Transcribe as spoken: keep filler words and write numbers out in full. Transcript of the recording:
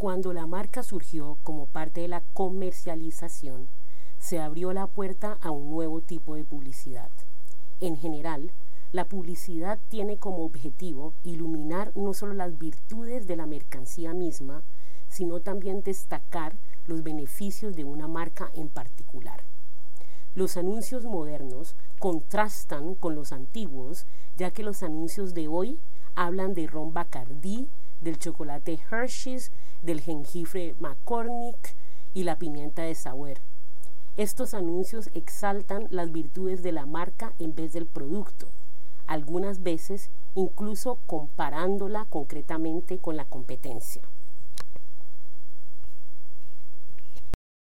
Cuando la marca surgió como parte de la comercialización, se abrió la puerta a un nuevo tipo de publicidad. En general, la publicidad tiene como objetivo iluminar no solo las virtudes de la mercancía misma, sino también destacar los beneficios de una marca en particular. Los anuncios modernos contrastan con los antiguos, ya que los anuncios de hoy hablan de ron Bacardí, del chocolate Hershey's, del jengibre McCormick y la pimienta de Sauer. Estos anuncios exaltan las virtudes de la marca en vez del producto, algunas veces incluso comparándola concretamente con la competencia.